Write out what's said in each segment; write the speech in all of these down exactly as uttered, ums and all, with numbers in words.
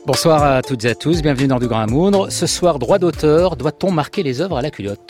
Bonsoir à toutes et à tous, bienvenue dans Du Grain à Moudre. Ce soir, droit d'auteur, doit-on marquer les œuvres à la culotte ?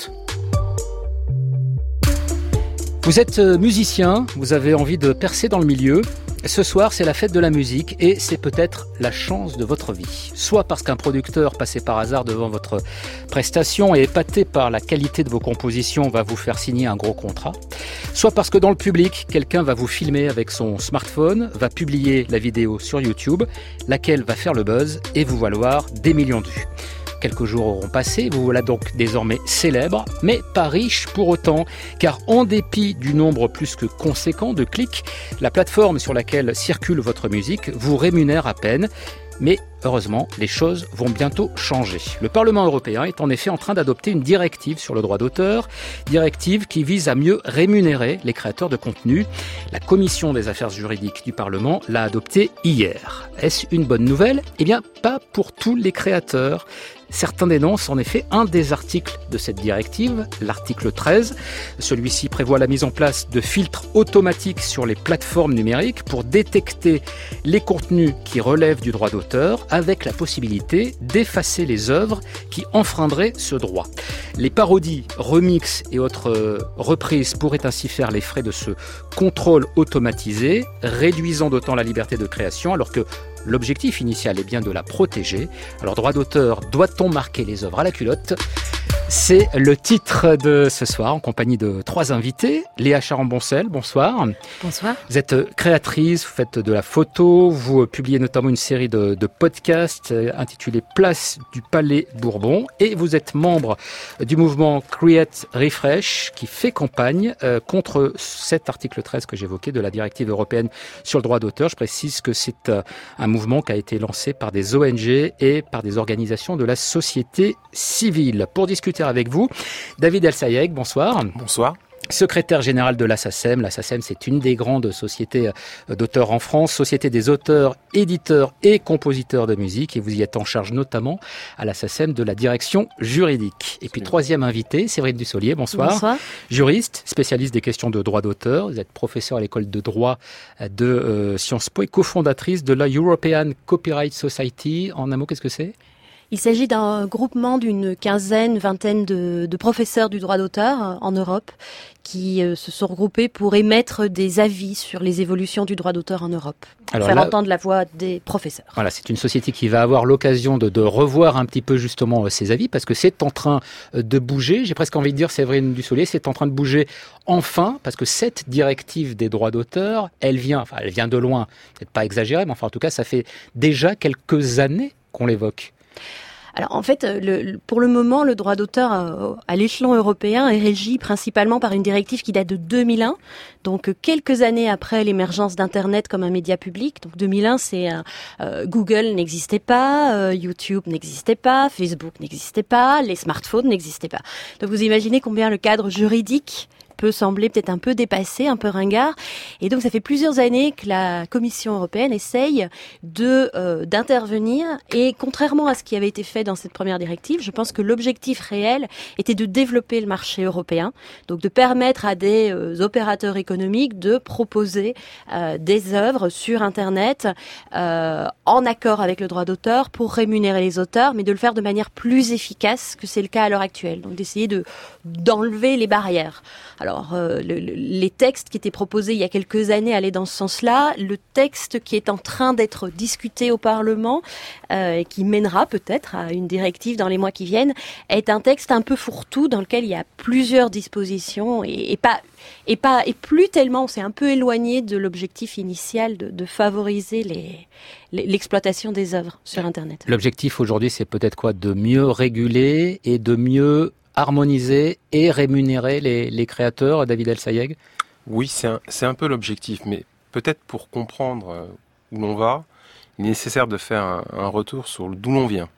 Vous êtes musicien, vous avez envie de percer dans le milieu. Ce soir, c'est la fête de la musique et c'est peut-être la chance de votre vie. Soit parce qu'un producteur passé par hasard devant votre prestation et épaté par la qualité de vos compositions va vous faire signer un gros contrat. Soit parce que dans le public, quelqu'un va vous filmer avec son smartphone, va publier la vidéo sur YouTube, laquelle va faire le buzz et vous valoir des millions de vues. Quelques jours auront passé, vous voilà donc désormais célèbre, mais pas riche pour autant, car en dépit du nombre plus que conséquent de clics, la plateforme sur laquelle circule votre musique vous rémunère à peine. Mais heureusement, les choses vont bientôt changer. Le Parlement européen est en effet en train d'adopter une directive sur le droit d'auteur, directive qui vise à mieux rémunérer les créateurs de contenu. La Commission des affaires juridiques du Parlement l'a adoptée hier. Est-ce une bonne nouvelle ? Eh bien, pas pour tous les créateurs. Certains dénoncent en effet un des articles de cette directive, l'article treize. Celui-ci prévoit la mise en place de filtres automatiques sur les plateformes numériques pour détecter les contenus qui relèvent du droit d'auteur, avec la possibilité d'effacer les œuvres qui enfreindraient ce droit. Les parodies, remixes et autres reprises pourraient ainsi faire les frais de ce contrôle automatisé, réduisant d'autant la liberté de création, alors que l'objectif initial est bien de la protéger. Alors, droit d'auteur, doit-on marquer les œuvres à la culotte ? C'est le titre de ce soir, en compagnie de trois invités. Léa Charan-Boncel, bonsoir. Bonsoir. Vous êtes créatrice, vous faites de la photo, vous publiez notamment une série de, de podcasts intitulés Place du Palais Bourbon, et vous êtes membre du mouvement Create Refresh, qui fait campagne euh, contre cet article treize que j'évoquais de la directive européenne sur le droit d'auteur. Je précise que c'est euh, un mouvement qui a été lancé par des O N G et par des organisations de la société civile. Pour discuter avec vous, David Elsayeg, bonsoir. Bonsoir. Secrétaire général de l'A S A C E M. L'A S A C E M, c'est une des grandes sociétés d'auteurs en France, société des auteurs, éditeurs et compositeurs de musique, et vous y êtes en charge notamment à l'A S A C E M de la direction juridique. Et puis troisième invité, Séverine Dussolier, bonsoir. Bonsoir. Juriste, spécialiste des questions de droit d'auteur, vous êtes professeur à l'école de droit de euh, Sciences Po et cofondatrice de la European Copyright Society. En un mot, qu'est-ce que c'est ? Il s'agit d'un groupement d'une quinzaine, vingtaine de, de professeurs du droit d'auteur en Europe qui euh, se sont regroupés pour émettre des avis sur les évolutions du droit d'auteur en Europe. Alors faire là, entendre la voix des professeurs. Voilà, c'est une société qui va avoir l'occasion de, de revoir un petit peu justement euh, ses avis, parce que c'est en train euh, de bouger. J'ai presque envie de dire, Séverine Dussolier, c'est en train de bouger enfin, parce que cette directive des droits d'auteur, elle vient, enfin, elle vient de loin, peut-être pas exagéré, mais enfin, en tout cas, ça fait déjà quelques années qu'on l'évoque. Alors en fait, le, pour le moment, le droit d'auteur à, à l'échelon européen est régi principalement par une directive qui date de deux mille un, donc quelques années après l'émergence d'Internet comme un média public. Donc deux mille un, c'est euh, Google n'existait pas, euh, YouTube n'existait pas, Facebook n'existait pas, les smartphones n'existaient pas. Donc vous imaginez combien le cadre juridique peut sembler peut-être un peu dépassé, un peu ringard. Et donc, ça fait plusieurs années que la Commission européenne essaye de euh, d'intervenir. Et contrairement à ce qui avait été fait dans cette première directive, je pense que l'objectif réel était de développer le marché européen, donc de permettre à des euh, opérateurs économiques de proposer euh, des œuvres sur Internet euh, en accord avec le droit d'auteur pour rémunérer les auteurs, mais de le faire de manière plus efficace que c'est le cas à l'heure actuelle. Donc, d'essayer de d'enlever les barrières. Alors, euh, le, le, les textes qui étaient proposés il y a quelques années allaient dans ce sens-là. Le texte qui est en train d'être discuté au Parlement euh, et qui mènera peut-être à une directive dans les mois qui viennent est un texte un peu fourre-tout dans lequel il y a plusieurs dispositions et, et pas et pas et plus tellement. On s'est un peu éloigné de l'objectif initial de, de favoriser les, les, l'exploitation des œuvres sur Internet. L'objectif aujourd'hui, c'est peut-être quoi ? De mieux réguler et de mieux harmoniser et rémunérer les, les créateurs, David Elsayeg ? Oui, c'est un, c'est un peu l'objectif, mais peut-être pour comprendre où l'on va, il est nécessaire de faire un, un retour sur d'où l'on vient.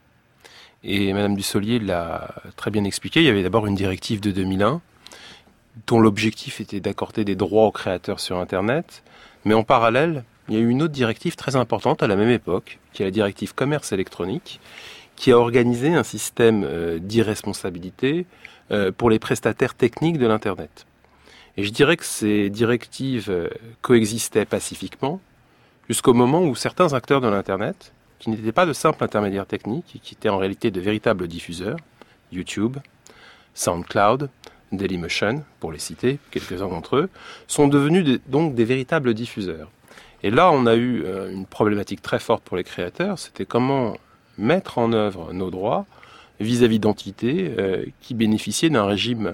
Et Madame Dussolier l'a très bien expliqué, il y avait d'abord une directive de deux mille un, dont l'objectif était d'accorder des droits aux créateurs sur Internet, mais en parallèle, il y a eu une autre directive très importante à la même époque, qui est la directive commerce électronique, qui a organisé un système euh, d'irresponsabilité euh, pour les prestataires techniques de l'Internet. Et je dirais que ces directives euh, coexistaient pacifiquement jusqu'au moment où certains acteurs de l'Internet qui n'étaient pas de simples intermédiaires techniques, qui étaient en réalité de véritables diffuseurs, YouTube, SoundCloud, Dailymotion, pour les citer, quelques-uns d'entre eux, sont devenus des, donc des véritables diffuseurs. Et là, on a eu euh, une problématique très forte pour les créateurs, c'était comment mettre en œuvre nos droits vis-à-vis d'entités euh, qui bénéficiaient d'un régime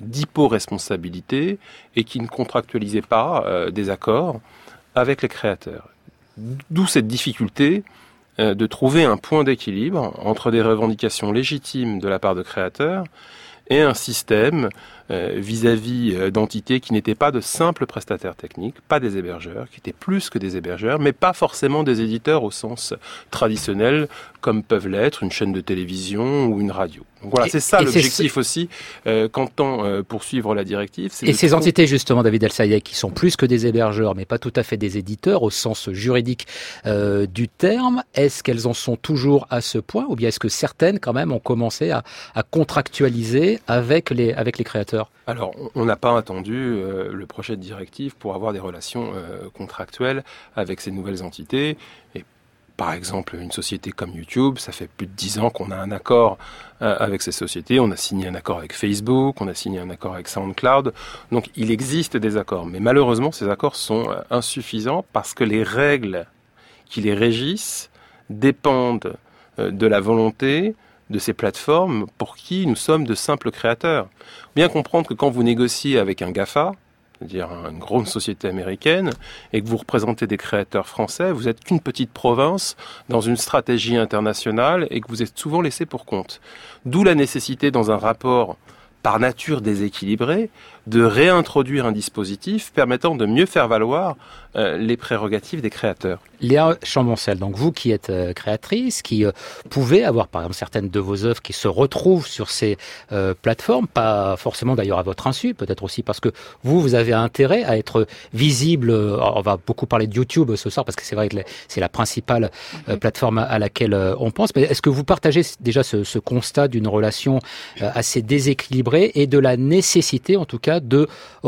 d'hypo-responsabilité et qui ne contractualisaient pas euh, des accords avec les créateurs. D'où cette difficulté euh, de trouver un point d'équilibre entre des revendications légitimes de la part de créateurs et un système euh, vis-à-vis euh, d'entités qui n'étaient pas de simples prestataires techniques, pas des hébergeurs, qui étaient plus que des hébergeurs, mais pas forcément des éditeurs au sens traditionnel, comme peuvent l'être une chaîne de télévision ou une radio. Donc voilà, et, c'est ça l'objectif c'est... aussi euh, qu'entend euh, poursuivre la directive. C'est et ces trou... entités, justement, David El-Sayed, qui sont plus que des hébergeurs, mais pas tout à fait des éditeurs au sens juridique euh, du terme, est-ce qu'elles en sont toujours à ce point, ou bien est-ce que certaines, quand même, ont commencé à, à contractualiser avec les, avec les créateurs ? Alors, on n'a pas attendu euh, le projet de directive pour avoir des relations euh, contractuelles avec ces nouvelles entités. Et par exemple, une société comme YouTube, ça fait plus de dix ans qu'on a un accord euh, avec ces sociétés. On a signé un accord avec Facebook, on a signé un accord avec SoundCloud. Donc, il existe des accords. Mais malheureusement, ces accords sont euh, insuffisants parce que les règles qui les régissent dépendent euh, de la volonté de ces plateformes pour qui nous sommes de simples créateurs. Bien comprendre que quand vous négociez avec un GAFA, c'est-à-dire une grande société américaine, et que vous représentez des créateurs français, vous n'êtes qu'une petite province dans une stratégie internationale et que vous êtes souvent laissé pour compte. D'où la nécessité, dans un rapport par nature déséquilibré, de réintroduire un dispositif permettant de mieux faire valoir euh, les prérogatives des créateurs. Léa Chamboncel, donc vous qui êtes euh, créatrice, qui euh, pouvez avoir par exemple certaines de vos œuvres qui se retrouvent sur ces euh, plateformes, pas forcément d'ailleurs à votre insu, peut-être aussi parce que vous, vous avez intérêt à être visible. Alors, on va beaucoup parler de YouTube ce soir parce que c'est vrai que c'est la principale euh, plateforme à laquelle euh, on pense. Mais est-ce que vous partagez déjà ce, ce constat d'une relation euh, assez déséquilibrée et de la nécessité, en tout cas, de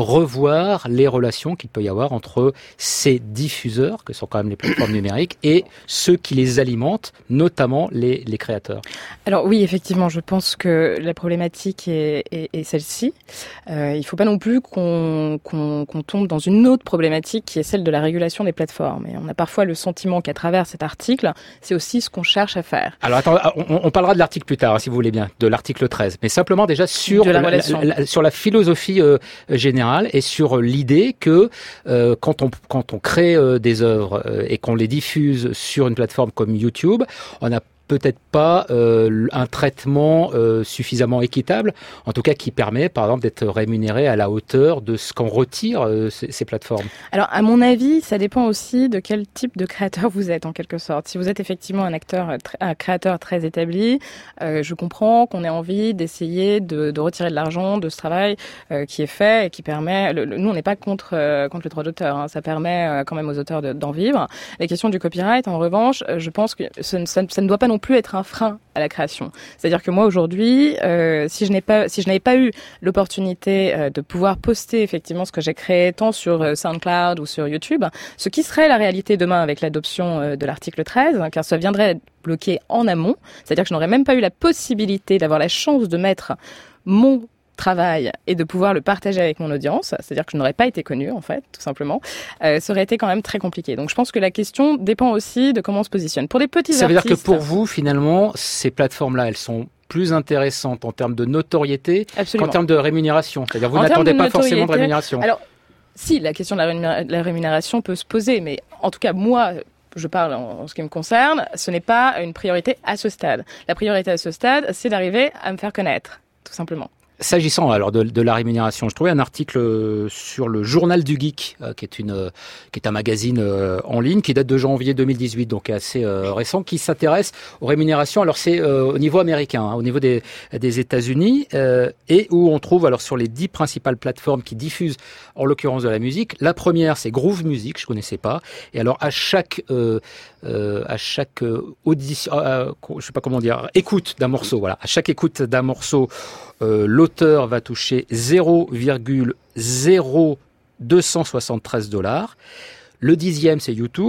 revoir les relations qu'il peut y avoir entre ces diffuseurs, que sont quand même les plateformes numériques, et ceux qui les alimentent, notamment les, les créateurs? Alors oui, effectivement, je pense que la problématique est, est, est celle-ci. Euh, il ne faut pas non plus qu'on, qu'on, qu'on tombe dans une autre problématique qui est celle de la régulation des plateformes. Et on a parfois le sentiment qu'à travers cet article, c'est aussi ce qu'on cherche à faire. Alors attends, on, on parlera de l'article plus tard, hein, si vous voulez bien, de l'article treize. Mais simplement déjà sur, la, la, la, la, sur la philosophie euh, générale et sur l'idée que euh, quand, on, quand on crée euh, des œuvres euh, et qu'on les diffuse sur une plateforme comme YouTube, on a peut-être pas euh, un traitement euh, suffisamment équitable, en tout cas qui permet, par exemple, d'être rémunéré à la hauteur de ce qu'en retirent euh, ces, ces plateformes. Alors, à mon avis, ça dépend aussi de quel type de créateur vous êtes, en quelque sorte. Si vous êtes effectivement un acteur, un créateur très établi, euh, je comprends qu'on ait envie d'essayer de, de retirer de l'argent de ce travail euh, qui est fait et qui permet. Le, le, nous, on n'est pas contre euh, contre le droit d'auteur. Hein, ça permet euh, quand même aux auteurs de, d'en vivre. La question du copyright, en revanche, je pense que ça, ça, ça ne doit pas non plus être un frein à la création. C'est-à-dire que moi aujourd'hui, euh, si je n'ai pas, si je n'avais pas eu l'opportunité euh, de pouvoir poster effectivement ce que j'ai créé tant sur euh, SoundCloud ou sur YouTube, ce qui serait la réalité demain avec l'adoption euh, de l'article treize, hein, car ça viendrait bloquer en amont, c'est-à-dire que je n'aurais même pas eu la possibilité d'avoir la chance de mettre mon travail et de pouvoir le partager avec mon audience, c'est-à-dire que je n'aurais pas été connue en fait, tout simplement, euh, ça aurait été quand même très compliqué. Donc je pense que la question dépend aussi de comment on se positionne. Pour des petits ça artistes... Ça veut dire que pour vous, finalement, ces plateformes-là, elles sont plus intéressantes en termes de notoriété Absolument. qu'en termes de rémunération. C'est-à-dire vous en n'attendez pas forcément de rémunération. Alors, si, la question de la, rémunéra- la rémunération peut se poser, mais en tout cas, moi... je parle en ce qui me concerne, ce n'est pas une priorité à ce stade. La priorité à ce stade, c'est d'arriver à me faire connaître, tout simplement. S'agissant alors de, de la rémunération, je trouvais un article sur le Journal du Geek, euh, qui est une, euh, qui est un magazine euh, en ligne qui date de janvier deux mille dix-huit, donc assez euh, récent, qui s'intéresse aux rémunérations. Alors c'est euh, au niveau américain, hein, au niveau des, des États-Unis, euh, et où on trouve alors sur les dix principales plateformes qui diffusent, en l'occurrence de la musique. La première, c'est Groove Music, je connaissais pas. Et alors à chaque euh, euh, à chaque audition, euh, je sais pas comment dire, écoute d'un morceau, voilà, à chaque écoute d'un morceau. Euh, l'auteur va toucher zéro virgule zéro deux cent soixante-treize dollars. Le dixième, c'est YouTube,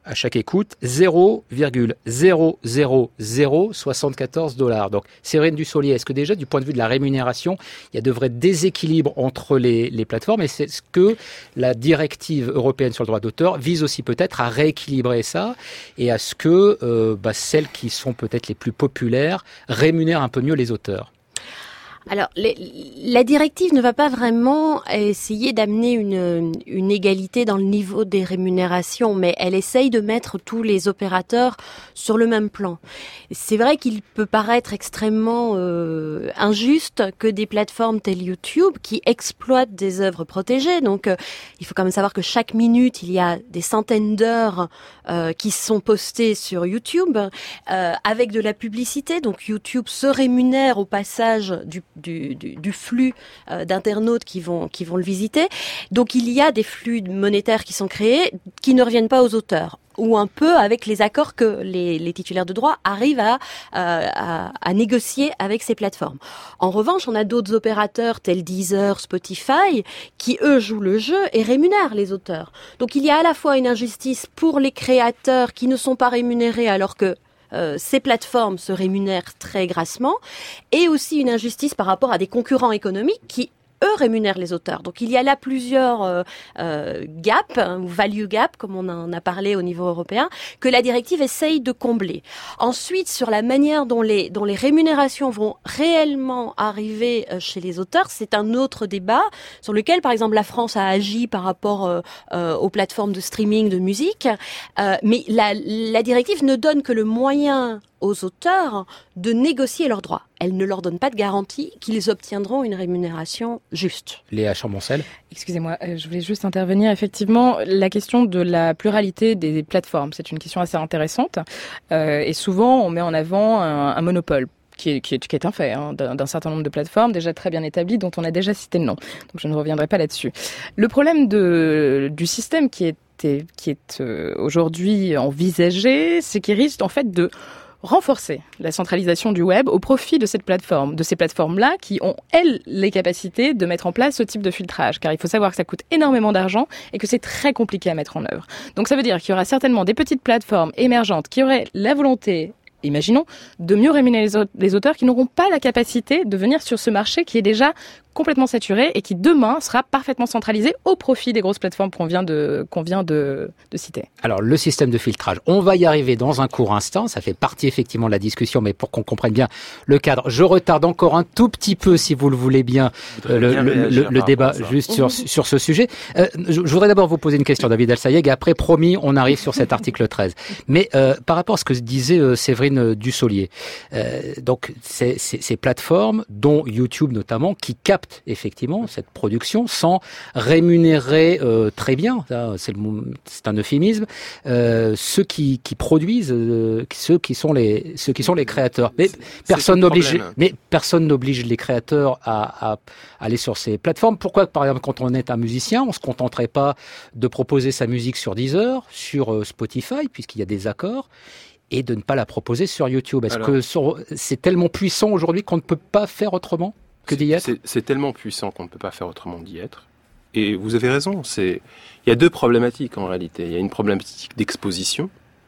à chaque écoute zéro virgule zéro zéro zéro soixante-quatorze dollars. Donc, Séverine Dussolier, est-ce que déjà, du point de vue de la rémunération, il y a de vrais déséquilibres entre les, les plateformes et c'est ce que la directive européenne sur le droit d'auteur vise aussi peut-être à rééquilibrer ça et à ce que euh, bah, celles qui sont peut-être les plus populaires rémunèrent un peu mieux les auteurs? Alors, les, la directive ne va pas vraiment essayer d'amener une, une égalité dans le niveau des rémunérations, mais elle essaye de mettre tous les opérateurs sur le même plan. C'est vrai qu'il peut paraître extrêmement euh, injuste que des plateformes telles YouTube, qui exploitent des œuvres protégées, donc euh, il faut quand même savoir que chaque minute, il y a des centaines d'heures euh, qui sont postées sur YouTube, euh, avec de la publicité, donc YouTube se rémunère au passage du Du, du, du flux euh, d'internautes qui vont qui vont le visiter. Donc il y a des flux monétaires qui sont créés qui ne reviennent pas aux auteurs, ou un peu avec les accords que les, les titulaires de droit arrivent à, euh, à, à négocier avec ces plateformes. En revanche, on a d'autres opérateurs tels Deezer, Spotify, qui eux jouent le jeu et rémunèrent les auteurs. Donc il y a à la fois une injustice pour les créateurs qui ne sont pas rémunérés alors que Euh, ces plateformes se rémunèrent très grassement, et aussi une injustice par rapport à des concurrents économiques qui, eux, rémunèrent les auteurs. Donc il y a là plusieurs euh, euh, gaps, hein, ou value gap, comme on en a parlé au niveau européen, que la directive essaye de combler. Ensuite, sur la manière dont les, dont les rémunérations vont réellement arriver euh, chez les auteurs, c'est un autre débat sur lequel, par exemple, la France a agi par rapport euh, euh, aux plateformes de streaming de musique. Euh, mais la, la directive ne donne que le moyen aux auteurs de négocier leurs droits. Elle ne leur donne pas de garantie qu'ils obtiendront une rémunération juste. Léa Chamboncel. Excusez-moi, euh, je voulais juste intervenir. Effectivement, la question de la pluralité des plateformes, c'est une question assez intéressante. Euh, et souvent, on met en avant un, un monopole. Qui est, qui, est, qui est un fait, hein, d'un, d'un certain nombre de plateformes déjà très bien établies, dont on a déjà cité le nom. Donc je ne reviendrai pas là-dessus. Le problème de, du système qui est, qui est euh, aujourd'hui envisagé, c'est qu'il risque en fait de renforcer la centralisation du web au profit de cette plateforme, de ces plateformes-là qui ont, elles, les capacités de mettre en place ce type de filtrage. Car il faut savoir que ça coûte énormément d'argent et que c'est très compliqué à mettre en œuvre. Donc ça veut dire qu'il y aura certainement des petites plateformes émergentes qui auraient la volonté, imaginons, de mieux rémunérer les auteurs qui n'auront pas la capacité de venir sur ce marché qui est déjà complètement saturé et qui demain sera parfaitement centralisé au profit des grosses plateformes qu'on vient de, qu'on vient de, de citer. Alors le système de filtrage, on va y arriver dans un court instant, ça fait partie effectivement de la discussion, mais pour qu'on comprenne bien le cadre, je retarde encore un tout petit peu, si vous le voulez bien, euh, le, bien le, le, le débat juste sur, sur ce sujet. Euh, je, je voudrais d'abord vous poser une question, David Alsayeg, et après, promis, on arrive sur cet article treize. Mais euh, par rapport à ce que disait euh, Séverine Dussolier, euh, donc ces, ces, ces plateformes, dont YouTube notamment, qui captent effectivement cette production sans rémunérer euh, très bien, c'est, le, c'est un euphémisme, euh, ceux qui, qui produisent, euh, ceux qui sont les ceux qui sont les créateurs. Mais c'est, personne c'est n'oblige, mais personne n'oblige les créateurs à, à, à aller sur ces plateformes. Pourquoi, par exemple, quand on est un musicien, on se contenterait pas de proposer sa musique sur Deezer, sur euh, Spotify, puisqu'il y a des accords, et de ne pas la proposer sur YouTube? Est-ce Alors, que sur, c'est tellement puissant aujourd'hui qu'on ne peut pas faire autrement que d'y être? c'est, c'est tellement puissant qu'on ne peut pas faire autrement d'y être. Et vous avez raison, c'est... il y a deux problématiques en réalité. Il y a une problématique d'exposition,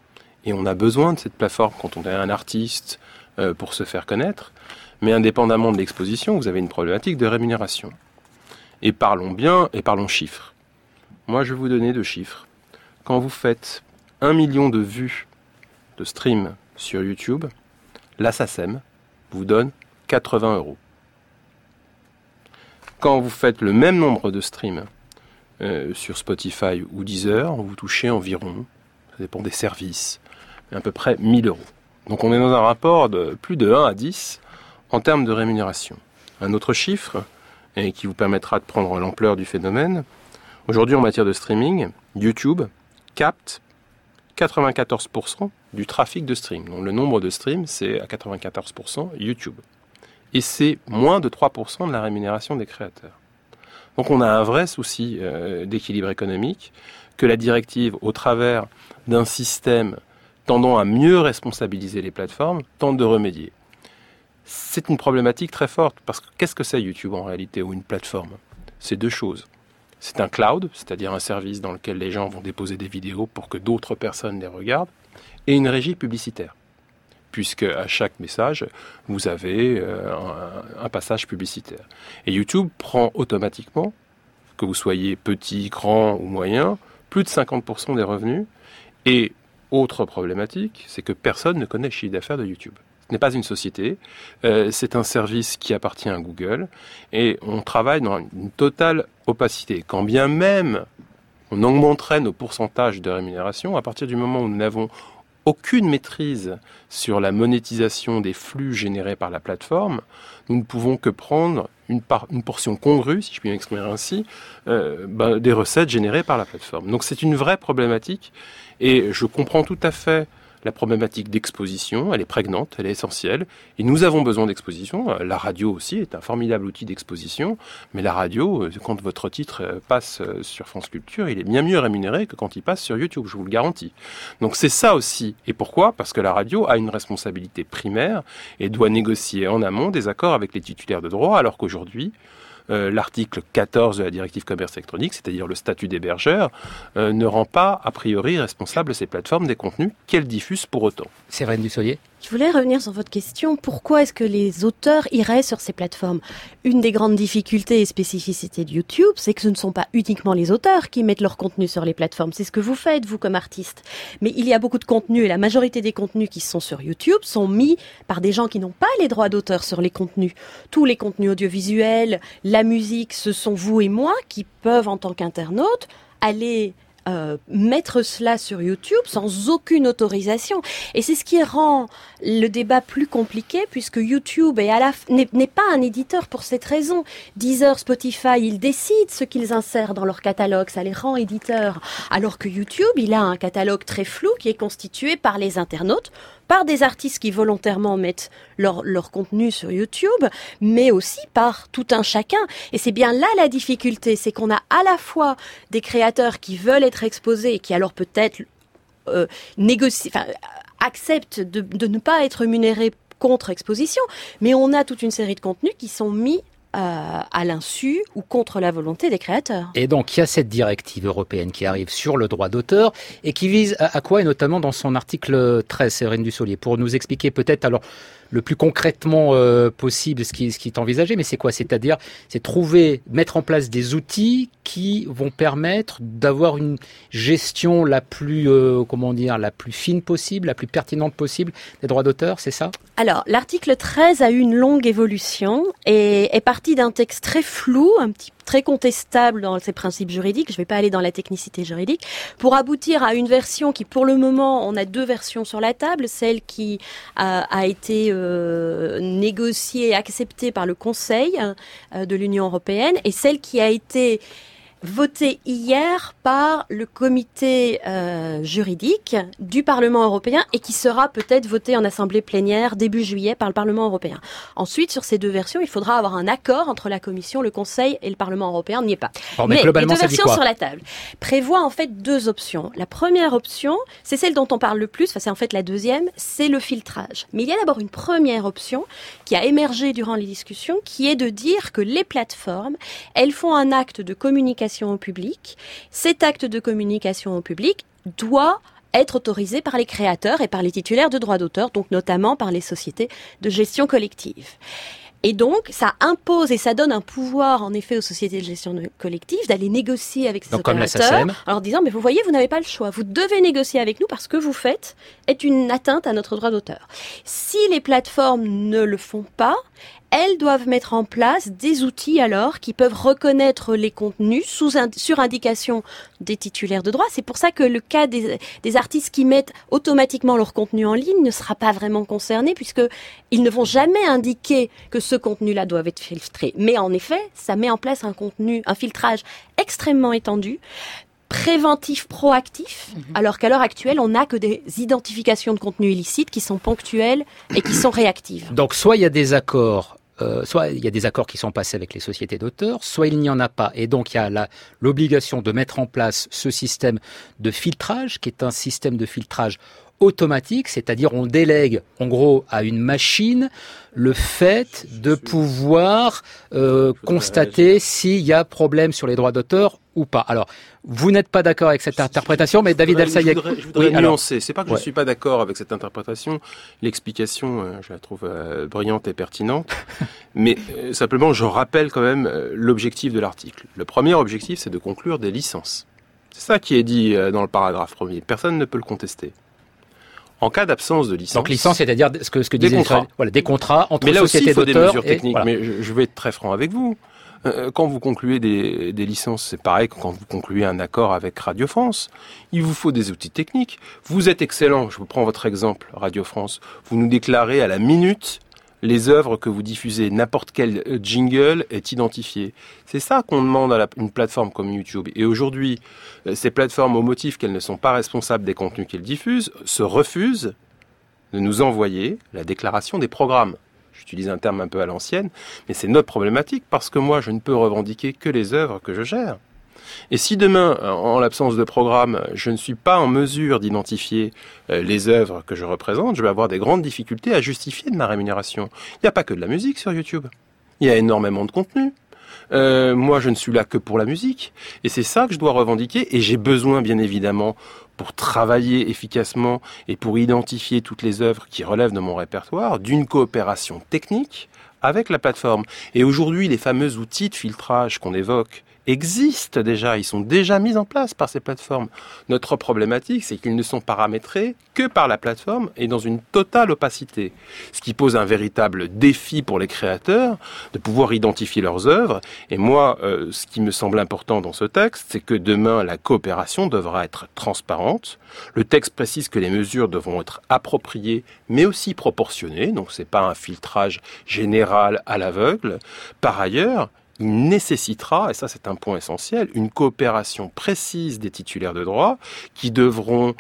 et on a besoin de cette plateforme quand on est un artiste euh, pour se faire connaître. Mais indépendamment de l'exposition, vous avez une problématique de rémunération. Et parlons bien, et parlons chiffres. Moi, je vais vous donner deux chiffres. Quand vous faites un million de vues de stream sur YouTube, l'A S A C E M vous donne quatre-vingts euros. Quand vous faites le même nombre de streams euh, sur Spotify ou Deezer, vous touchez environ, ça dépend des services, à peu près mille euros. Donc on est dans un rapport de plus de un à dix en termes de rémunération. Un autre chiffre, et qui vous permettra de prendre l'ampleur du phénomène, aujourd'hui en matière de streaming, YouTube capte quatre-vingt-quatorze pour cent du trafic de stream. Donc le nombre de streams, c'est à quatre-vingt-quatorze pour cent YouTube. Et c'est moins de trois pour cent de la rémunération des créateurs. Donc on a un vrai souci euh, d'équilibre économique que la directive, au travers d'un système tendant à mieux responsabiliser les plateformes, tente de remédier. C'est une problématique très forte, parce que qu'est-ce que c'est YouTube en réalité, ou une plateforme ? C'est deux choses. c'est un cloud, c'est-à-dire un service dans lequel les gens vont déposer des vidéos pour que d'autres personnes les regardent, et une régie publicitaire, puisque à chaque message, vous avez euh, un, un passage publicitaire. Et YouTube prend automatiquement, que vous soyez petit, grand ou moyen, plus de cinquante pour cent des revenus. Et autre problématique, c'est que personne ne connaît le chiffre d'affaires de YouTube. Ce n'est pas une société, euh, c'est un service qui appartient à Google, et on travaille dans une totale opacité. Quand bien même on augmenterait nos pourcentages de rémunération, à partir du moment où nous n'avons aucune maîtrise sur la monétisation des flux générés par la plateforme, nous ne pouvons que prendre une, part, une portion congrue, si je puis m'exprimer ainsi, euh, ben, des recettes générées par la plateforme. Donc c'est une vraie problématique, et je comprends tout à fait la problématique d'exposition, elle est prégnante, elle est essentielle, et nous avons besoin d'exposition. La radio aussi est un formidable outil d'exposition, mais la radio, quand votre titre passe sur France Culture, il est bien mieux rémunéré que quand il passe sur YouTube, je vous le garantis. Donc c'est ça aussi. Et pourquoi ? Parce que la radio a une responsabilité primaire et doit négocier en amont des accords avec les titulaires de droit, alors qu'aujourd'hui, Euh, l'article quatorze de la directive commerce électronique, c'est-à-dire le statut d'hébergeur, euh, ne rend pas a priori responsable ces plateformes des contenus qu'elles diffusent pour autant. Séverine Dussolier. Je voulais revenir sur votre question. Pourquoi est-ce que les auteurs iraient sur ces plateformes ? Une des grandes difficultés et spécificités de YouTube, c'est que ce ne sont pas uniquement les auteurs qui mettent leur contenu sur les plateformes. C'est ce que vous faites, vous, comme artiste. Mais il y a beaucoup de contenus, et la majorité des contenus qui sont sur YouTube sont mis par des gens qui n'ont pas les droits d'auteur sur les contenus. Tous les contenus audiovisuels, la musique, ce sont vous et moi qui peuvent, en tant qu'internautes, aller Euh, mettre cela sur YouTube sans aucune autorisation. Et c'est ce qui rend le débat plus compliqué, puisque YouTube est à la f... n'est, n'est pas un éditeur pour cette raison. Deezer, Spotify, ils décident ce qu'ils insèrent dans leur catalogue, ça les rend éditeurs. Alors que YouTube, il a un catalogue très flou qui est constitué par les internautes, par des artistes qui volontairement mettent leur, leur contenu sur YouTube, mais aussi par tout un chacun. Et c'est bien là la difficulté, c'est qu'on a à la fois des créateurs qui veulent être exposés et qui alors peut-être euh, négocient, enfin, acceptent de, de ne pas être rémunérés contre exposition, mais on a toute une série de contenus qui sont mis Euh, à l'insu ou contre la volonté des créateurs. Et donc, il y a cette directive européenne qui arrive sur le droit d'auteur et qui vise à, à quoi, et notamment dans son article treize, Séverine Dussolier, pour nous expliquer peut-être alors le plus concrètement euh, possible ce qui, ce qui est envisagé, mais c'est quoi ? C'est-à-dire, c'est trouver, mettre en place des outils qui vont permettre d'avoir une gestion la plus, euh, comment dire, la plus fine possible, la plus pertinente possible des droits d'auteur, c'est ça ? Alors, l'article treize a eu une longue évolution et est parti d'un texte très flou, un petit très contestable dans ses principes juridiques, je ne vais pas aller dans la technicité juridique, pour aboutir à une version qui, pour le moment, on a deux versions sur la table, celle qui a, a été euh, négociée et acceptée par le Conseil euh, de l'Union européenne, et celle qui a été voté hier par le comité euh, juridique du Parlement européen et qui sera peut-être voté en assemblée plénière début juillet par le Parlement européen. Ensuite, sur ces deux versions, il faudra avoir un accord entre la Commission, le Conseil et le Parlement européen. On n'y est pas. Bon, mais, mais globalement, les deux ça dit versions quoi ? sur la table prévoient en fait deux options. La première option, c'est celle dont on parle le plus, enfin c'est en fait la deuxième, c'est le filtrage. Mais il y a d'abord une première option qui a émergé durant les discussions, qui est de dire que les plateformes, elles font un acte de communication au public. Cet acte de communication au public doit être autorisé par les créateurs et par les titulaires de droits d'auteur, donc notamment par les sociétés de gestion collective. Et donc, ça impose et ça donne un pouvoir, en effet, aux sociétés de gestion collective d'aller négocier avec ces donc, comme opérateurs en leur disant, mais vous voyez, vous n'avez pas le choix. Vous devez négocier avec nous parce que vous faites est une atteinte à notre droit d'auteur. Si les plateformes ne le font pas, elles doivent mettre en place des outils alors qui peuvent reconnaître les contenus sous ind- sur indication des titulaires de droit. C'est pour ça que le cas des, des artistes qui mettent automatiquement leur contenu en ligne ne sera pas vraiment concerné puisque ils ne vont jamais indiquer que ce contenu-là doit être filtré. Mais en effet, ça met en place un contenu, un filtrage extrêmement étendu, préventif, proactif, mmh. alors qu'à l'heure actuelle, on n'a que des identifications de contenus illicites qui sont ponctuelles et qui sont réactives. Donc, soit il y a des accords Euh, soit il y a des accords qui sont passés avec les sociétés d'auteurs, soit il n'y en a pas. Et donc, il y a la, l'obligation de mettre en place ce système de filtrage, qui est un système de filtrage automatique, c'est-à-dire on délègue en gros à une machine le fait de pouvoir euh, constater s'il y a problème sur les droits d'auteur ou pas. Alors, vous n'êtes pas d'accord avec cette interprétation, mais David Elsayek... Je voudrais, je voudrais oui, nuancer. C'est pas que ouais. je ne suis pas d'accord avec cette interprétation. L'explication, euh, je la trouve euh, brillante et pertinente. mais euh, simplement, je rappelle quand même euh, l'objectif de l'article. Le premier objectif, c'est de conclure des licences. C'est ça qui est dit euh, dans le paragraphe premier. Personne ne peut le contester. En cas d'absence de licence... Donc licence, c'est-à-dire ce que, ce que des disait... Contrats. Voilà, des contrats entre mais là sociétés aussi, il faut d'auteurs... des mesures et, techniques. Voilà. Mais je, je vais être très franc avec vous. Quand vous concluez des, des licences, c'est pareil que quand vous concluez un accord avec Radio France. Il vous faut des outils techniques. Vous êtes excellent, je vous prends votre exemple, Radio France. Vous nous déclarez à la minute les œuvres que vous diffusez. N'importe quel jingle est identifié. C'est ça qu'on demande à la, une plateforme comme YouTube. Et aujourd'hui, ces plateformes, au motif qu'elles ne sont pas responsables des contenus qu'elles diffusent, se refusent de nous envoyer la déclaration des programmes. J'utilise un terme un peu à l'ancienne, mais c'est notre problématique parce que moi, je ne peux revendiquer que les œuvres que je gère. Et si demain, en l'absence de programme, je ne suis pas en mesure d'identifier les œuvres que je représente, je vais avoir des grandes difficultés à justifier de ma rémunération. Il n'y a pas que de la musique sur YouTube. Il y a énormément de contenu. Euh, moi, je ne suis là que pour la musique. Et c'est ça que je dois revendiquer. Et j'ai besoin, bien évidemment, pour travailler efficacement et pour identifier toutes les œuvres qui relèvent de mon répertoire, d'une coopération technique avec la plateforme. Et aujourd'hui, les fameux outils de filtrage qu'on évoque existent déjà, ils sont déjà mis en place par ces plateformes. Notre problématique, c'est qu'ils ne sont paramétrés que par la plateforme et dans une totale opacité. Ce qui pose un véritable défi pour les créateurs de pouvoir identifier leurs œuvres. Et moi, euh, ce qui me semble important dans ce texte, c'est que demain, la coopération devra être transparente. Le texte précise que les mesures devront être appropriées, mais aussi proportionnées. Donc, c'est pas un filtrage général à l'aveugle. Par ailleurs, il nécessitera, et ça c'est un point essentiel, une coopération précise des titulaires de droit qui devront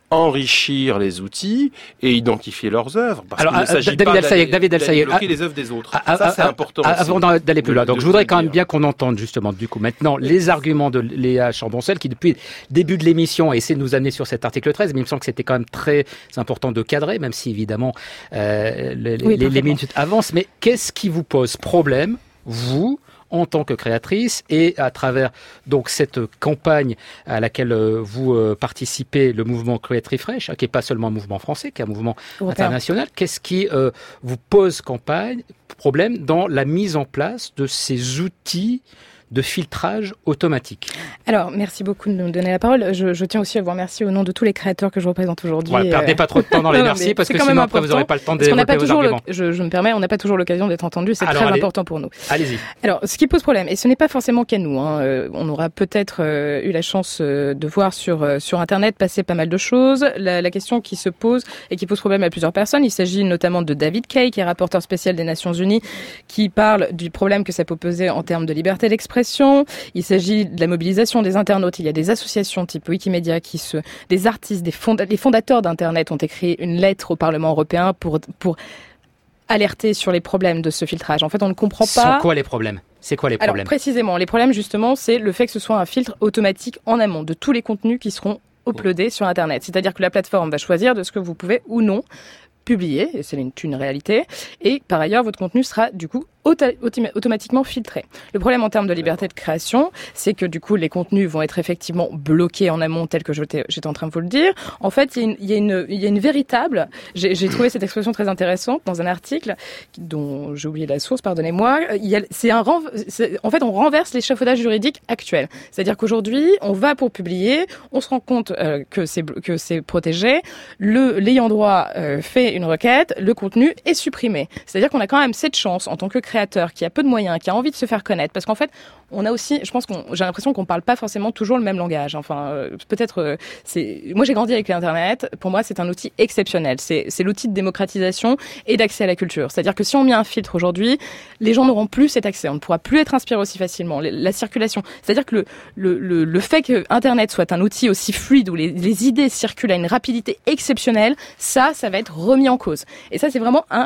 enrichir les outils et identifier leurs œuvres. Parce Alors, qu'il ne s'agit David pas Elsayek, David d'aller Elsayek, bloquer ah, les œuvres des autres. Ah, ça, ah, c'est ah, important ah, aussi. Avant d'aller plus de, loin, donc de je voudrais quand même dire. bien qu'on entende justement du coup maintenant les arguments de Léa Chamboncel qui depuis le début de l'émission a essayé de nous amener sur cet article treize, mais il me semble que c'était quand même très important de cadrer, même si évidemment euh, les, oui, les, les minutes avancent. Mais qu'est-ce qui vous pose problème, vous, en tant que créatrice, et à travers donc cette campagne à laquelle euh, vous euh, participez, le mouvement Create Refresh, hein, qui n'est pas seulement un mouvement français, qui est un mouvement Européen. international, qu'est-ce qui euh, vous pose campagne, problème dans la mise en place de ces outils de filtrage automatique? Alors, merci beaucoup de nous donner la parole. Je, je tiens aussi à vous remercier au nom de tous les créateurs que je représente aujourd'hui. Ouais, perdez euh... pas trop de temps dans les non, merci, parce que sinon après important, vous n'aurez pas le temps de parce qu'on n'a développer pas vos toujours arguments. le, je, je me permets, on n'a pas toujours l'occasion d'être entendu, c'est Alors, très allez. important pour nous. Allez-y. Alors, ce qui pose problème, et ce n'est pas forcément qu'à nous, hein, euh, on aura peut-être euh, eu la chance euh, de voir sur euh, sur Internet passer pas mal de choses. La, la question qui se pose et qui pose problème à plusieurs personnes, il s'agit notamment de David Kaye, qui est rapporteur spécial des Nations Unies, qui parle du problème que ça peut poser en termes de liberté d'expression. Il s'agit de la mobilisation des internautes. Il y a des associations type Wikimedia qui se, des artistes, des fonda, les fondateurs d'Internet ont écrit une lettre au Parlement européen pour pour alerter sur les problèmes de ce filtrage. En fait, on ne comprend pas. Sont quoi les problèmes? C'est quoi les problèmes? Alors précisément, les problèmes justement, c'est le fait que ce soit un filtre automatique en amont de tous les contenus qui seront uploadés sur Internet. C'est-à-dire que la plateforme va choisir de ce que vous pouvez ou non publier, et c'est une, une réalité, et par ailleurs, votre contenu sera du coup auto- automatiquement filtré. Le problème en termes de liberté de création, c'est que du coup, les contenus vont être effectivement bloqués en amont, tel que j'étais, j'étais en train de vous le dire. En fait, il y a une, il y a une, il y a une véritable... J'ai, j'ai trouvé cette expression très intéressante dans un article dont j'ai oublié la source, pardonnez-moi. Il y a, c'est un renv... c'est, en fait, on renverse l'échafaudage juridique actuel. C'est-à-dire qu'aujourd'hui, on va pour publier, on se rend compte euh, que c'est que c'est protégé, le l'ayant droit euh, fait une requête, le contenu est supprimé. C'est-à-dire qu'on a quand même cette chance en tant que créateur qui a peu de moyens, qui a envie de se faire connaître, parce qu'en fait, on a aussi, je pense qu'on, j'ai l'impression qu'on parle pas forcément toujours le même langage. Enfin, euh, peut-être, euh, c'est, moi j'ai grandi avec l'internet. Pour moi, c'est un outil exceptionnel. C'est, c'est l'outil de démocratisation et d'accès à la culture. C'est-à-dire que si on met un filtre aujourd'hui, les gens n'auront plus cet accès. On ne pourra plus être inspiré aussi facilement. La circulation, c'est-à-dire que le le le, le fait que Internet soit un outil aussi fluide où les, les idées circulent à une rapidité exceptionnelle, ça, ça va être remis en cause. Et ça, c'est vraiment un risque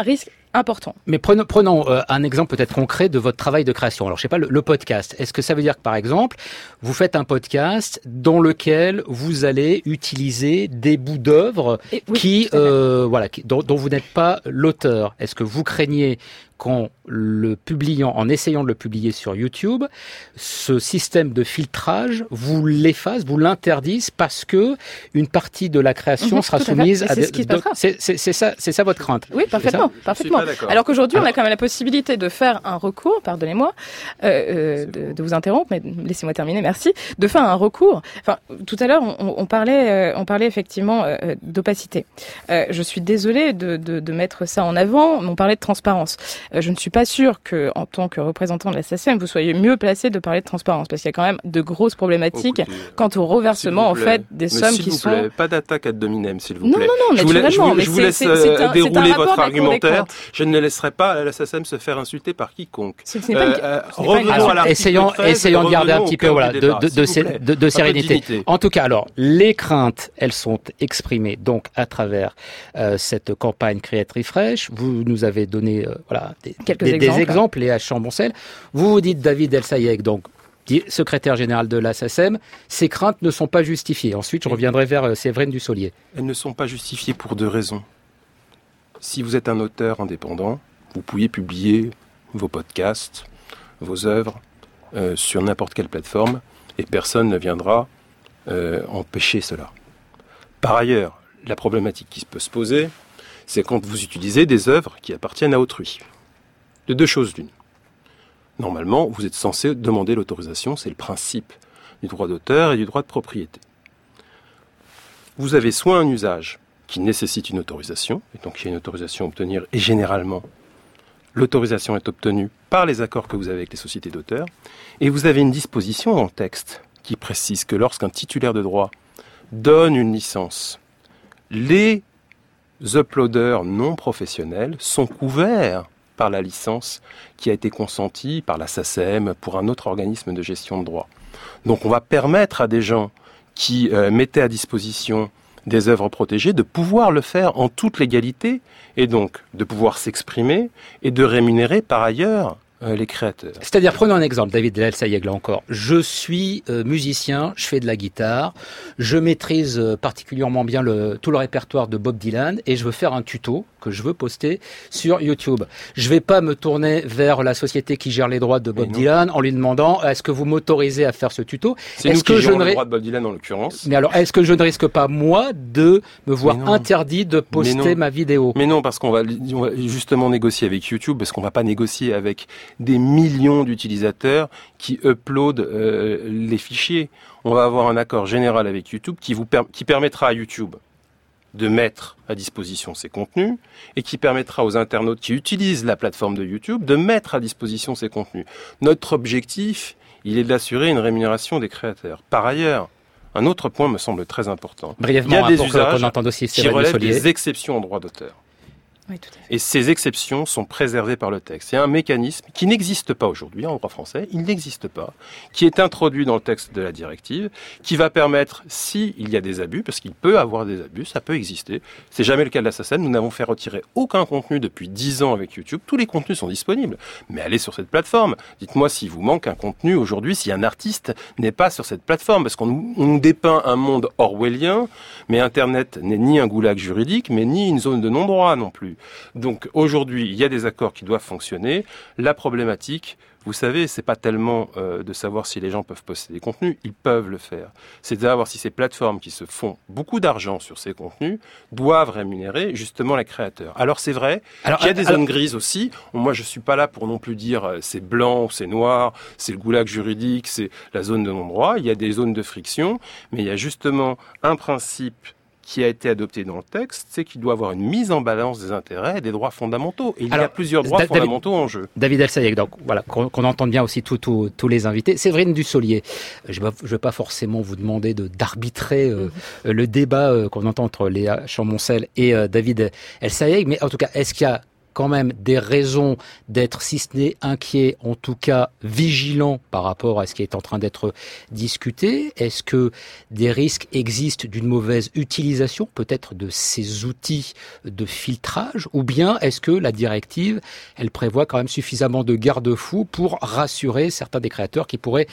important. Mais prenons, prenons euh, un exemple peut-être concret de votre travail de création. Alors, je sais pas, le, le podcast. Est-ce que ça veut dire que, par exemple, vous faites un podcast dans lequel vous allez utiliser des bouts d'œuvres Et, oui, qui, euh, voilà, qui, dont, dont vous n'êtes pas l'auteur? Est-ce que vous craignez qu'en le publiant, en essayant de le publier sur YouTube, ce système de filtrage vous l'efface, vous l'interdise parce que une partie de la création Mmh, sera tout à fait. soumise Et à c'est des... ce qui se passera. c'est, c'est, c'est ça, c'est ça votre crainte? Oui, parfaitement, parfaitement. Alors qu'aujourd'hui, on a quand même la possibilité de faire un recours, pardonnez-moi, euh, euh, de, de vous interrompre, mais laissez-moi terminer, merci, de faire un recours. Enfin, tout à l'heure, on, on parlait, euh, on parlait effectivement euh, d'opacité. Euh, je suis désolée de, de, de mettre ça en avant, on parlait de transparence. Euh, je ne suis pas sûre que, en tant que représentant de la S A C E M, vous soyez mieux placé de parler de transparence, parce qu'il y a quand même de grosses problématiques Écoutez, quant au reversement, en plaît. fait, des Mais sommes s'il qui vous sont... plaît, pas d'attaque ad hominem, s'il vous Non, plaît. non, non, je vous, laisse- je naturellement, vous- mais je vous c'est- laisse c'est- euh, c'est un- c'est un dérouler rapport votre de la Cour des argumentaire. comptes. Je ne laisserai pas la S A C E M se faire insulter par quiconque. Ce n'est pas une- Euh, euh, ce n'est pas une- revenons à Alors, l'article essayons, treize, essayons de garder un revenons petit au peu cœur voilà, du de, débat, de, s'il de, vous sé- plaît. de, de Un peu de sérénité. dignité. En tout cas, alors, les craintes, elles sont exprimées donc à travers euh, cette campagne Create Refresh. Vous nous avez donné euh, voilà, des, Quelques des, des exemples. exemples, Léa Chamboncel. Vous vous dites David El-Sayeg, donc di- secrétaire général de la S A C E M, ces craintes ne sont pas justifiées. Ensuite, je reviendrai vers euh, Séverine Dussolier. Elles ne sont pas justifiées pour deux raisons. Si vous êtes un auteur indépendant, vous pouvez publier vos podcasts, vos œuvres euh, sur n'importe quelle plateforme et personne ne viendra euh, empêcher cela. Par ailleurs, la problématique qui peut se poser, c'est quand vous utilisez des œuvres qui appartiennent à autrui. De deux choses l'une. Normalement, vous êtes censé demander l'autorisation, c'est le principe du droit d'auteur et du droit de propriété. Vous avez soit un usage qui nécessite une autorisation, et donc il y a une autorisation à obtenir, et généralement, l'autorisation est obtenue par les accords que vous avez avec les sociétés d'auteurs, et vous avez une disposition dans le texte qui précise que lorsqu'un titulaire de droit donne une licence, les uploaders non professionnels sont couverts par la licence qui a été consentie par la S A C E M pour un autre organisme de gestion de droit. Donc on va permettre à des gens qui euh, mettaient à disposition des œuvres protégées de pouvoir le faire en toute légalité et donc de pouvoir s'exprimer et de rémunérer par ailleurs euh, les créateurs. C'est-à-dire, prenons un exemple, David El-Sayeg, là encore. Je suis euh, musicien, je fais de la guitare, je maîtrise euh, particulièrement bien le, tout le répertoire de Bob Dylan et je veux faire un tuto que je veux poster sur YouTube. Je vais pas me tourner vers la société qui gère les droits de Bob Dylan en lui demandant est-ce que vous m'autorisez à faire ce tuto? C'est est-ce nous que qui je gérons ne... les droits de Bob Dylan en l'occurrence. Mais alors, est-ce que je ne risque pas, moi, de me voir interdit de poster ma vidéo? Mais non, parce qu'on va, on va justement négocier avec YouTube, parce qu'on va pas négocier avec des millions d'utilisateurs qui uploadent euh, les fichiers. On va avoir un accord général avec YouTube qui, vous per- qui permettra à YouTube de mettre à disposition ces contenus et qui permettra aux internautes qui utilisent la plateforme de YouTube de mettre à disposition ces contenus. Notre objectif, il est d'assurer une rémunération des créateurs. Par ailleurs, un autre point me semble très important. Brièvement, il y a hein, des pour usages qu'on entende aussi qui Séverine relèvent Dussolier. des exceptions au droit d'auteur. Oui, tout à fait. Et ces exceptions sont préservées par le texte. C'est un mécanisme qui n'existe pas aujourd'hui en droit français, il n'existe pas, qui est introduit dans le texte de la directive, qui va permettre, s'il y a des abus, parce qu'il peut avoir des abus, ça peut exister. C'est jamais le cas de la S A C E M. Nous n'avons fait retirer aucun contenu depuis dix ans avec YouTube. Tous les contenus sont disponibles. Mais allez sur cette plateforme. Dites-moi s'il vous manque un contenu aujourd'hui, si un artiste n'est pas sur cette plateforme, parce qu'on nous, on nous dépeint un monde orwellien, mais Internet n'est ni un goulag juridique, mais ni une zone de non-droit non plus. Donc aujourd'hui, il y a des accords qui doivent fonctionner. La problématique, vous savez, c'est pas tellement euh, de savoir si les gens peuvent poster des contenus, ils peuvent le faire. C'est de savoir si ces plateformes qui se font beaucoup d'argent sur ces contenus doivent rémunérer justement les créateurs. Alors c'est vrai Alors, qu'il y a des alors- zones grises aussi. Moi, je suis pas là pour non plus dire euh, c'est blanc, c'est noir, c'est le goulag juridique, c'est la zone de non-droit. Il y a des zones de friction, mais il y a justement un principe qui a été adopté dans le texte, c'est qu'il doit avoir une mise en balance des intérêts et des droits fondamentaux. Et il Alors, y a plusieurs droits Da- David- fondamentaux en jeu. David El-Sayeg, donc voilà, qu'on, qu'on entende bien aussi tous tous tous les invités. Séverine Dussolier, je ne vais pas forcément vous demander de, d'arbitrer euh, Mm-hmm. le débat euh, qu'on entend entre Léa Chamboncel et euh, David El-Sayeg, mais en tout cas, est-ce qu'il y a quand même des raisons d'être, si ce n'est inquiet, en tout cas vigilant par rapport à ce qui est en train d'être discuté? Est-ce que des risques existent d'une mauvaise utilisation peut-être de ces outils de filtrage? Ou bien est-ce que la directive, elle prévoit quand même suffisamment de garde-fous pour rassurer certains des créateurs qui pourraient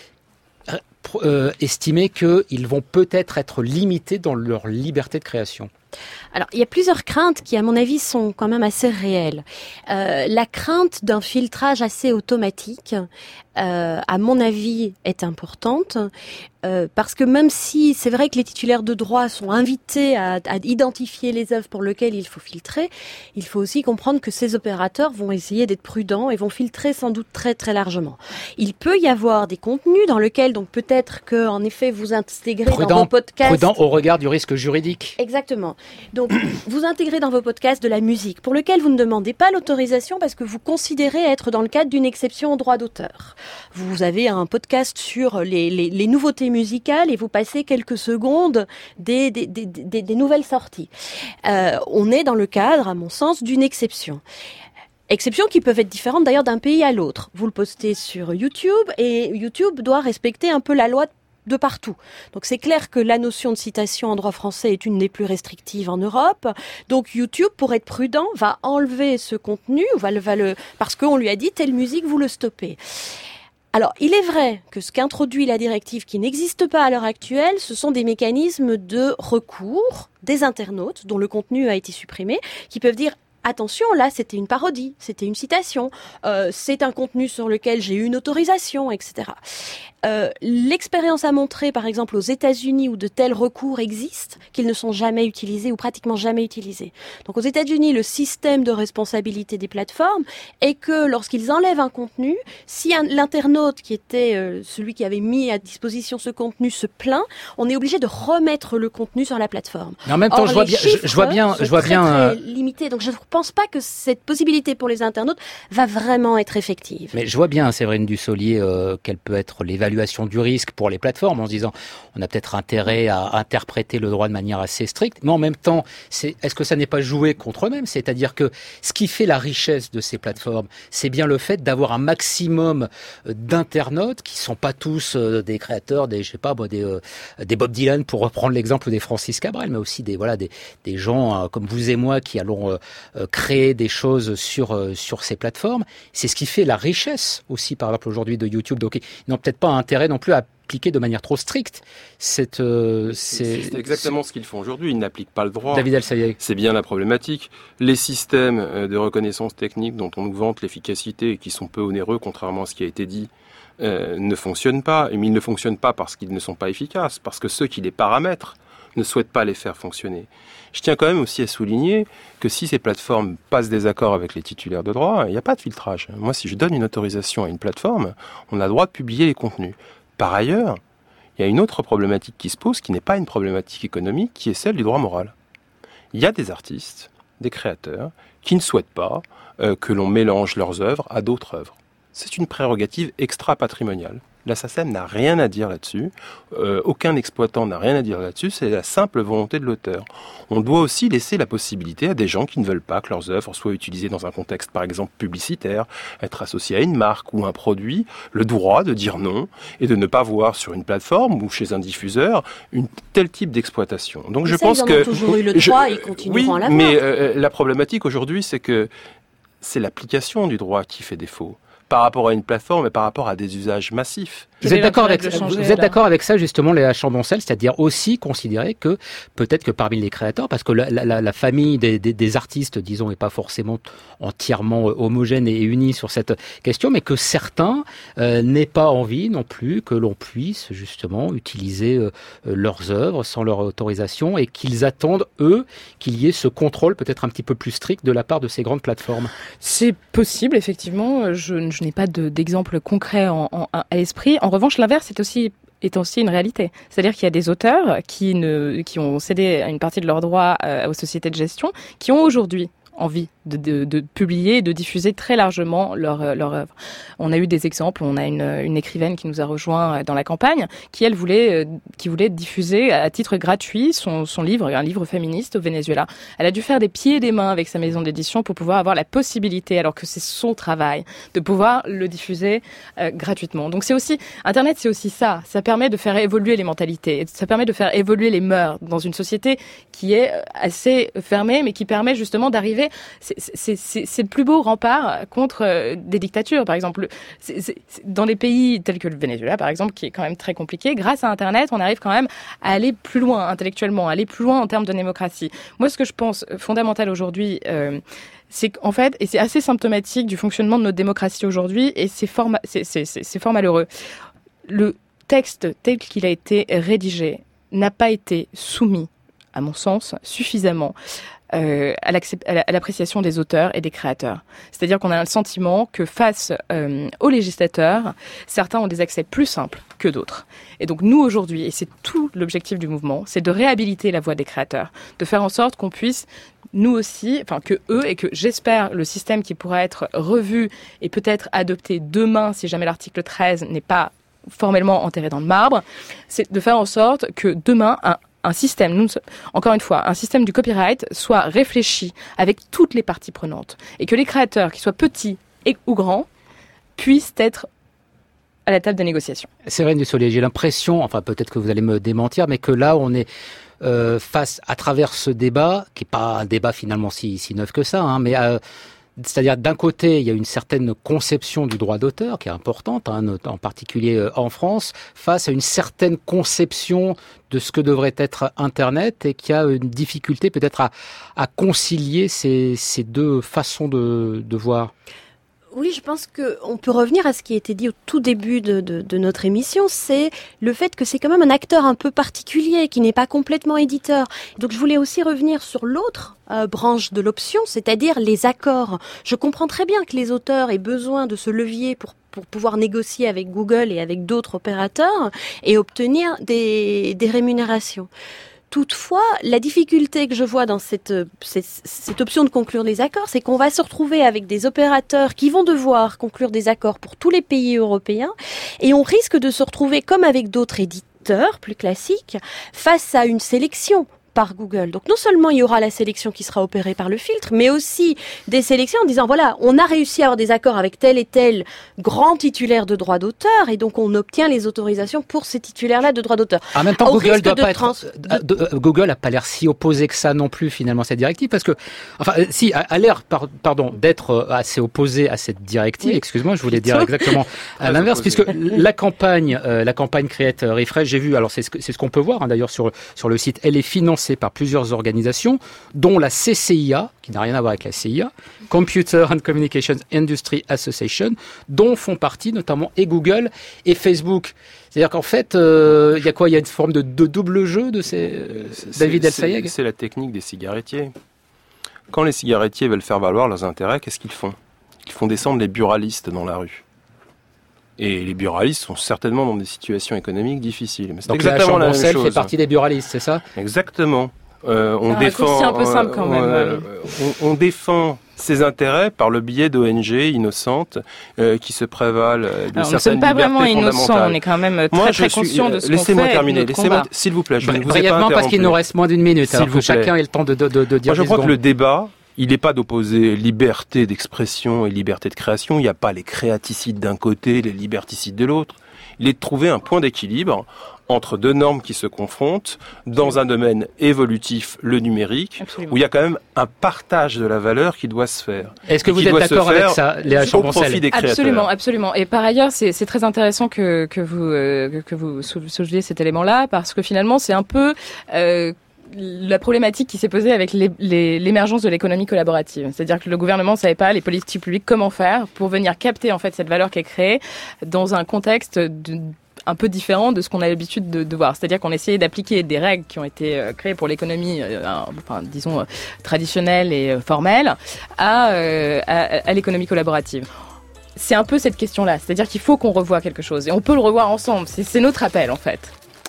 euh, estimer qu'ils vont peut-être être limités dans leur liberté de création? Alors, il y a plusieurs craintes qui, à mon avis, sont quand même assez réelles. Euh, la crainte d'un filtrage assez automatique, euh, à mon avis, est importante. Euh, parce que même si c'est vrai que les titulaires de droit sont invités à, à identifier les œuvres pour lesquelles il faut filtrer, il faut aussi comprendre que ces opérateurs vont essayer d'être prudents et vont filtrer sans doute très très largement. Il peut y avoir des contenus dans lesquels, donc peut-être que en effet vous intégrez prudent, dans vos podcasts... Prudent au regard du risque juridique. Exactement. Donc vous intégrez dans vos podcasts de la musique pour lequel vous ne demandez pas l'autorisation parce que vous considérez être dans le cadre d'une exception au droit d'auteur. Vous avez un podcast sur les, les, les nouveautés musicales et vous passez quelques secondes des, des, des, des, des nouvelles sorties. Euh, on est dans le cadre, à mon sens, d'une exception. Exceptions qui peuvent être différentes d'ailleurs d'un pays à l'autre. Vous le postez sur YouTube et YouTube doit respecter un peu la loi de partout. Donc c'est clair que la notion de citation en droit français est une des plus restrictives en Europe. Donc YouTube, pour être prudent, va enlever ce contenu, va le, va le, parce qu'on lui a dit telle musique, vous le stoppez. Alors, il est vrai que ce qu'introduit la directive qui n'existe pas à l'heure actuelle, ce sont des mécanismes de recours des internautes dont le contenu a été supprimé, qui peuvent dire attention, là, c'était une parodie, c'était une citation, euh, c'est un contenu sur lequel j'ai eu une autorisation, et cetera. Euh, l'expérience a montré, par exemple, aux États-Unis où de tels recours existent, qu'ils ne sont jamais utilisés ou pratiquement jamais utilisés. Donc, aux États-Unis, le système de responsabilité des plateformes est que lorsqu'ils enlèvent un contenu, si un, l'internaute qui était euh, celui qui avait mis à disposition ce contenu se plaint, on est obligé de remettre le contenu sur la plateforme. Mais en même temps, Or, je vois bien, je, je vois bien, je vois très, bien, très euh... limité. Donc, je ne pense pas que cette possibilité pour les internautes va vraiment être effective. Mais je vois bien, Séverine Dussolier, euh, quelle peut être l'évaluation du risque pour les plateformes en se disant on a peut-être intérêt à interpréter le droit de manière assez stricte, mais en même temps, c'est, est-ce que ça n'est pas joué contre eux-mêmes? C'est-à-dire que ce qui fait la richesse de ces plateformes, c'est bien le fait d'avoir un maximum d'internautes qui sont pas tous euh, des créateurs, des je sais pas moi, des, euh, des Bob Dylan pour reprendre l'exemple des Francis Cabrel, mais aussi des voilà des, des gens euh, comme vous et moi qui allons euh, euh, créer des choses sur euh, sur ces plateformes. C'est ce qui fait la richesse aussi, par exemple aujourd'hui de YouTube. Donc ils n'ont peut-être pas intérêt non plus à appliquer de manière trop stricte cette... Euh, c'est, c'est exactement ce qu'ils font aujourd'hui, ils n'appliquent pas le droit. David Elsaïe. C'est bien la problématique. Les systèmes de reconnaissance technique dont on nous vante l'efficacité et qui sont peu onéreux, contrairement à ce qui a été dit, euh, ne fonctionnent pas. Mais ils ne fonctionnent pas parce qu'ils ne sont pas efficaces, parce que ceux qui les paramètrent ne souhaitent pas les faire fonctionner. Je tiens quand même aussi à souligner que si ces plateformes passent des accords avec les titulaires de droit, il n'y a pas de filtrage. Moi, si je donne une autorisation à une plateforme, on a le droit de publier les contenus. Par ailleurs, il y a une autre problématique qui se pose, qui n'est pas une problématique économique, qui est celle du droit moral. Il y a des artistes, des créateurs, qui ne souhaitent pas euh, que l'on mélange leurs œuvres à d'autres œuvres. C'est une prérogative extra-patrimoniale. La SACEM n'a rien à dire là-dessus, euh, aucun exploitant n'a rien à dire là-dessus, c'est la simple volonté de l'auteur. On doit aussi laisser la possibilité à des gens qui ne veulent pas que leurs œuvres soient utilisées dans un contexte, par exemple, publicitaire, être associées à une marque ou un produit, le droit de dire non et de ne pas voir sur une plateforme ou chez un diffuseur une tel type d'exploitation. Donc mais je ça, pense ils en que... ont toujours eu le droit, ils continueront oui, à l'avoir. Mais euh, la problématique aujourd'hui, c'est que c'est l'application du droit qui fait défaut, par rapport à une plateforme et par rapport à des usages massifs. Vous êtes d'accord avec ça, vous êtes d'accord avec ça justement, Léa Chamboncel, c'est-à-dire aussi considérer que peut-être que parmi les créateurs, parce que la, la, la famille des, des, des artistes, disons, n'est pas forcément entièrement homogène et unie sur cette question, mais que certains euh, n'aient pas envie non plus que l'on puisse justement utiliser euh, leurs œuvres sans leur autorisation et qu'ils attendent, eux, qu'il y ait ce contrôle peut-être un petit peu plus strict de la part de ces grandes plateformes. C'est possible, effectivement. Je, je n'ai pas de, d'exemple concret en, en, à l'esprit. En revanche, l'inverse est aussi, est aussi une réalité. C'est-à-dire qu'il y a des auteurs qui, ne, qui ont cédé une partie de leurs droits euh, aux sociétés de gestion, qui ont aujourd'hui envie de, de, de publier et de diffuser très largement leur, leur œuvre. On a eu des exemples, on a une, une écrivaine qui nous a rejoint dans la campagne, qui elle voulait, qui voulait diffuser à titre gratuit son, son livre, un livre féministe au Venezuela. Elle a dû faire des pieds et des mains avec sa maison d'édition pour pouvoir avoir la possibilité, alors que c'est son travail, de pouvoir le diffuser euh, gratuitement. Donc c'est aussi, Internet c'est aussi ça, ça permet de faire évoluer les mentalités, ça permet de faire évoluer les mœurs dans une société qui est assez fermée, mais qui permet justement d'arriver. C'est, c'est, c'est, c'est le plus beau rempart contre des dictatures, par exemple. C'est, c'est, dans des pays tels que le Venezuela, par exemple, qui est quand même très compliqué, grâce à Internet, on arrive quand même à aller plus loin intellectuellement, à aller plus loin en termes de démocratie. Moi, ce que je pense fondamental aujourd'hui, euh, c'est qu'en fait, et c'est assez symptomatique du fonctionnement de notre démocratie aujourd'hui, et c'est fort, c'est, c'est, c'est, c'est fort malheureux. Le texte tel qu'il a été rédigé n'a pas été soumis, à mon sens, suffisamment euh, à, à l'appréciation des auteurs et des créateurs. C'est-à-dire qu'on a le sentiment que face euh, aux législateurs, certains ont des accès plus simples que d'autres. Et donc nous aujourd'hui, et c'est tout l'objectif du mouvement, c'est de réhabiliter la voix des créateurs, de faire en sorte qu'on puisse nous aussi, enfin que eux, et que j'espère le système qui pourra être revu et peut-être adopté demain si jamais l'article treize n'est pas formellement enterré dans le marbre, c'est de faire en sorte que demain, un, un système, nous, encore une fois, un système du copyright soit réfléchi avec toutes les parties prenantes et que les créateurs, qu'ils soient petits et, ou grands, puissent être à la table des négociations. Séverine Dussolier, j'ai l'impression, enfin peut-être que vous allez me démentir, mais que là on est euh, face à travers ce débat, qui n'est pas un débat finalement si, si neuf que ça, hein, mais euh, c'est-à-dire d'un côté, il y a une certaine conception du droit d'auteur qui est importante, hein, en particulier en France, face à une certaine conception de ce que devrait être Internet et qui a une difficulté peut-être à, à concilier ces, ces deux façons de, de voir. Oui, je pense qu'on peut revenir à ce qui a été dit au tout début de, de, de notre émission, c'est le fait que c'est quand même un acteur un peu particulier, qui n'est pas complètement éditeur. Donc je voulais aussi revenir sur l'autre euh, branche de l'option, c'est-à-dire les accords. Je comprends très bien que les auteurs aient besoin de ce levier pour pour pouvoir négocier avec Google et avec d'autres opérateurs et obtenir des, des rémunérations. Toutefois, la difficulté que je vois dans cette, cette, cette option de conclure des accords, c'est qu'on va se retrouver avec des opérateurs qui vont devoir conclure des accords pour tous les pays européens et on risque de se retrouver, comme avec d'autres éditeurs plus classiques, face à une sélection par Google. Donc non seulement il y aura la sélection qui sera opérée par le filtre, mais aussi des sélections en disant voilà, on a réussi à avoir des accords avec tel et tel grand titulaire de droit d'auteur et donc on obtient les autorisations pour ces titulaires-là de droit d'auteur. En même temps, Au Google doit pas trans... être, de... de, Google a pas l'air si opposé que ça non plus finalement à cette directive parce que enfin si a, a l'air par, pardon d'être assez opposé à cette directive. Oui. Excuse-moi, je voulais dire exactement à l'inverse puisque la campagne euh, la campagne Create Refresh, j'ai vu alors c'est ce que, c'est ce qu'on peut voir hein, d'ailleurs sur sur le site, elle est financée par plusieurs organisations, dont la C C I A, qui n'a rien à voir avec la C I A, Computer and Communications Industry Association, dont font partie notamment et Google et Facebook. C'est-à-dire qu'en fait, euh, il y a quoi ? Il y a une forme de, de double jeu de ces euh, David El-Sayed ? C'est, c'est la technique des cigarettiers. Quand les cigarettiers veulent faire valoir leurs intérêts, qu'est-ce qu'ils font ? Ils font descendre les buralistes dans la rue. Et les buralistes sont certainement dans des situations économiques difficiles. Mais c'est donc exactement la, la même chose. fait partie des buralistes, c'est ça ? Exactement. Euh, on c'est défend. un peu simple quand même. Euh, on, on défend ses intérêts par le biais d'O N G innocentes euh, qui se prévalent de Alors, certaines libertés fondamentales. Nous ne sommes pas vraiment innocents. On est quand même très Moi, très suis, conscients de ce laissez-moi qu'on fait. terminer. Laissez-moi, s'il vous plaît. Je ne vous ai pas brièvement parce qu'il nous reste moins d'une minute. Alors que chacun ait le temps de, de, de, de dire. Moi, je crois secondes. que le débat. Il n'est pas d'opposer liberté d'expression et liberté de création. Il n'y a pas les créaticides d'un côté, les liberticides de l'autre. Il est de trouver un point d'équilibre entre deux normes qui se confrontent dans un domaine évolutif, le numérique, Absolument. où il y a quand même un partage de la valeur qui doit se faire. Est-ce que vous êtes d'accord avec ça, Léa Champoncel ? Absolument, absolument. Et par ailleurs, c'est, c'est très intéressant que, que vous, euh, que vous souleviez cet élément-là, parce que finalement, c'est un peu... Euh, la problématique qui s'est posée avec les, les, l'émergence de l'économie collaborative. C'est-à-dire que le gouvernement ne savait pas, les politiques publiques, comment faire pour venir capter en fait cette valeur qui est créée dans un contexte de, un peu différent de ce qu'on a l'habitude de, de voir. C'est-à-dire qu'on essayait d'appliquer des règles qui ont été euh, créées pour l'économie, euh, enfin, disons, euh, traditionnelle et euh, formelle, à, euh, à, à l'économie collaborative. C'est un peu cette question-là. C'est-à-dire qu'il faut qu'on revoie quelque chose. Et on peut le revoir ensemble. C'est, c'est notre appel, en fait.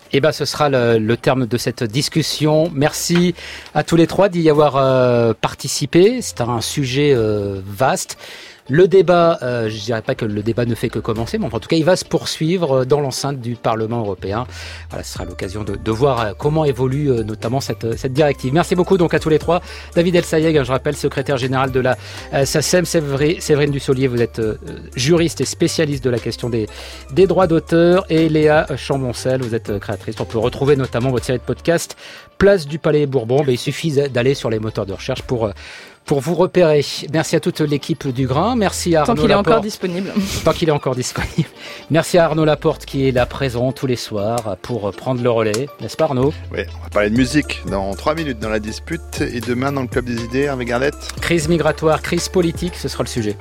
Eh ben, ce sera le, le terme de cette discussion. Merci à tous les trois d'y avoir euh, participé. C'est un sujet euh, vaste. Le débat, euh, je dirais pas que le débat ne fait que commencer, mais en tout cas, il va se poursuivre dans l'enceinte du Parlement européen. Voilà, ce sera l'occasion de, de voir comment évolue euh, notamment cette, cette directive. Merci beaucoup donc à tous les trois. David Elsayeg, je rappelle, secrétaire général de la euh, SACEM. Séverine Dussolier, vous êtes euh, juriste et spécialiste de la question des, des droits d'auteur. Et Léa Chamboncel, vous êtes créatrice. On peut retrouver notamment votre série de podcasts Place du Palais Bourbon. Mais il suffit d'aller sur les moteurs de recherche pour... Euh, pour vous repérer. Merci à toute l'équipe du Grain. Merci à Arnaud Tant qu'il Laporte. est encore disponible. Tant qu'il est encore disponible. Merci à Arnaud Laporte qui est là présent tous les soirs pour prendre le relais. N'est-ce pas Arnaud ? Oui, on va parler de musique dans trois minutes dans la dispute et demain dans le Club des idées avec Garnett. Crise migratoire, crise politique, ce sera le sujet.